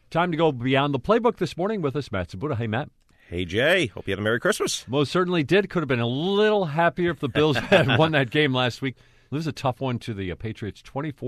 Time to go beyond the playbook this morning with us, Matt Sabuda. Hey, Matt. Hey, Jay. Hope you had a Merry Christmas. Most certainly did. Could have been a little happier if the Bills had won that game last week. This is a tough one to the Patriots,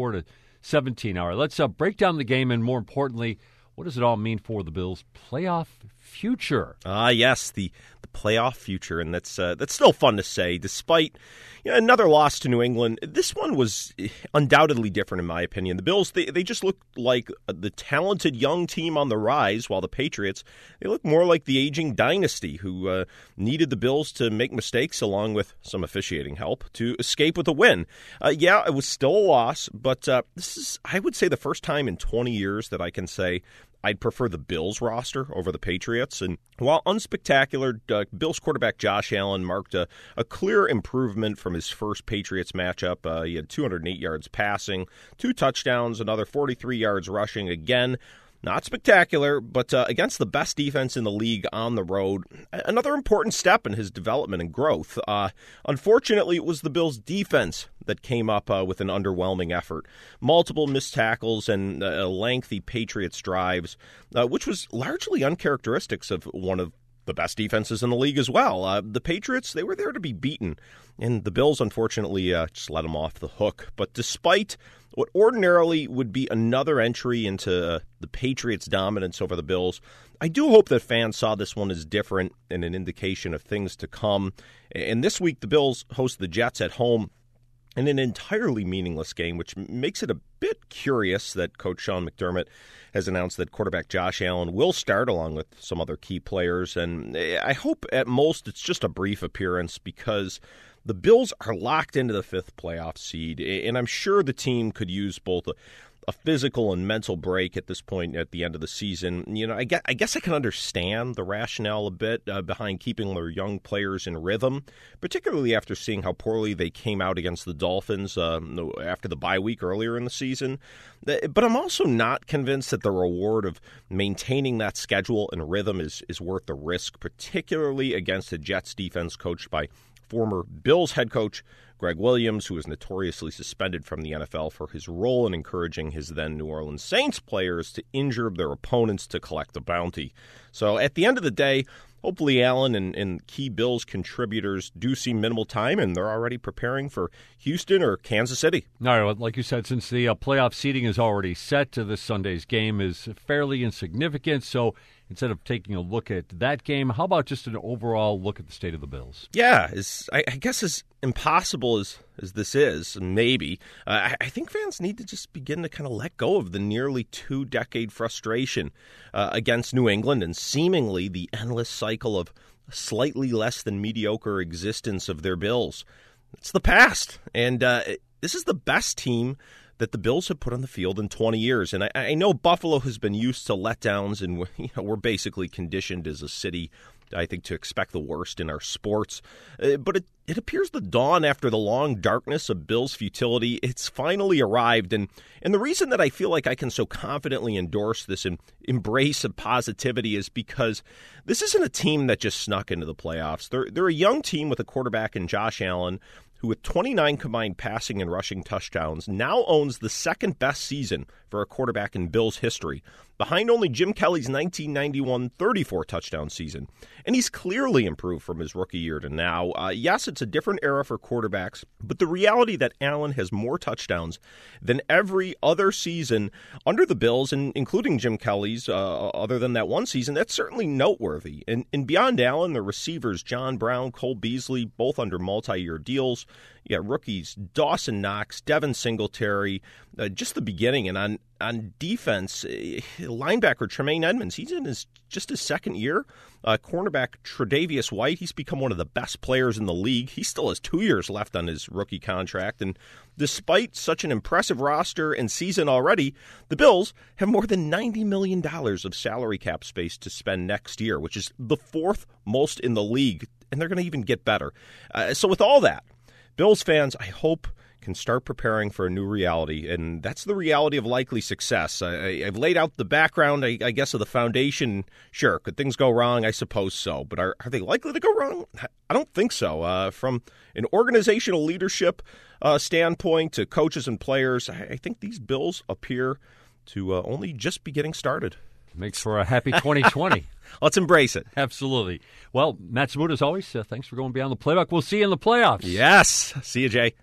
24-17. All right, let's break down the game, and more importantly, what does it all mean for the Bills' playoff future? Yes, the playoff future, and that's still fun to say. Despite another loss to New England, this one was undoubtedly different in my opinion. The Bills, they just look like the talented young team on the rise, while the Patriots, they look more like the aging dynasty who needed the Bills to make mistakes along with some officiating help to escape with a win. It was still a loss, but this is, I would say, the first time in 20 years that I can say I'd prefer the Bills roster over the Patriots. And while unspectacular, Bills quarterback Josh Allen marked a clear improvement from his first Patriots matchup. He had 208 yards passing, 2 touchdowns, another 43 yards rushing. Again, not spectacular, but against the best defense in the league on the road, another important step in his development and growth. Unfortunately, it was the Bills' defense that came up with an underwhelming effort. Multiple missed tackles and lengthy Patriots drives, which was largely uncharacteristic of one of the best defenses in the league as well. The Patriots, they were there to be beaten, and the Bills, unfortunately, just let them off the hook. But despite what ordinarily would be another entry into the Patriots' dominance over the Bills, I do hope that fans saw this one as different and an indication of things to come. And this week, the Bills host the Jets at home in an entirely meaningless game, which makes it a bit curious that Coach Sean McDermott has announced that quarterback Josh Allen will start along with some other key players. And I hope at most it's just a brief appearance, because the Bills are locked into the 5th playoff seed, and I'm sure the team could use both a physical and mental break at this point at the end of the season. I guess I can understand the rationale a bit behind keeping their young players in rhythm, particularly after seeing how poorly they came out against the Dolphins after the bye week earlier in the season. But I'm also not convinced that the reward of maintaining that schedule and rhythm is worth the risk, particularly against a Jets defense coached by former Bills head coach Greg Williams, who was notoriously suspended from the NFL for his role in encouraging his then New Orleans Saints players to injure their opponents to collect a bounty. So at the end of the day, hopefully Allen and key Bills contributors do see minimal time, and they're already preparing for Houston or Kansas City. No, like you said, since the playoff seeding is already set, to this Sunday's game is fairly insignificant. So instead of taking a look at that game, how about just an overall look at the state of the Bills? Yeah, I guess as impossible as this is, maybe, I think fans need to just begin to kind of let go of the nearly 2-decade frustration against New England and seemingly the endless cycle of slightly less than mediocre existence of their Bills. It's the past, and this is the best team that the Bills have put on the field in 20 years. And I know Buffalo has been used to letdowns, and we're basically conditioned as a city, I think, to expect the worst in our sports. But it appears the dawn after the long darkness of Bills' futility, it's finally arrived. And the reason that I feel like I can so confidently endorse this embrace of positivity is because this isn't a team that just snuck into the playoffs. They're a young team with a quarterback in Josh Allen, who with 29 combined passing and rushing touchdowns now owns the second best season for a quarterback in Bills history, behind only Jim Kelly's 1991 34-touchdown season. And he's clearly improved from his rookie year to now. Yes, it's a different era for quarterbacks, but the reality that Allen has more touchdowns than every other season under the Bills, and including Jim Kelly's, other than that one season, that's certainly noteworthy. And beyond Allen, the receivers John Brown, Cole Beasley, both under multi-year deals. You got rookies Dawson Knox, Devin Singletary, just the beginning. And on defense, linebacker Tremaine Edmonds, he's in just his second year. Cornerback Tre'Davious White, he's become one of the best players in the league. He still has 2 years left on his rookie contract. And despite such an impressive roster and season already, the Bills have more than $90 million of salary cap space to spend next year, which is the 4th most in the league. And they're going to even get better. So with all that, Bills fans, I hope, can start preparing for a new reality, and that's the reality of likely success. I've laid out the background, I guess, of the foundation. Sure, could things go wrong? I suppose so, but are they likely to go wrong? I don't think so. From an organizational leadership standpoint to coaches and players, I think these Bills appear to only just be getting started. Makes for a happy 2020. Let's embrace it. Absolutely. Well, Matt Smoot, as always, thanks for going beyond the playbook. We'll see you in the playoffs. Yes. See you, Jay.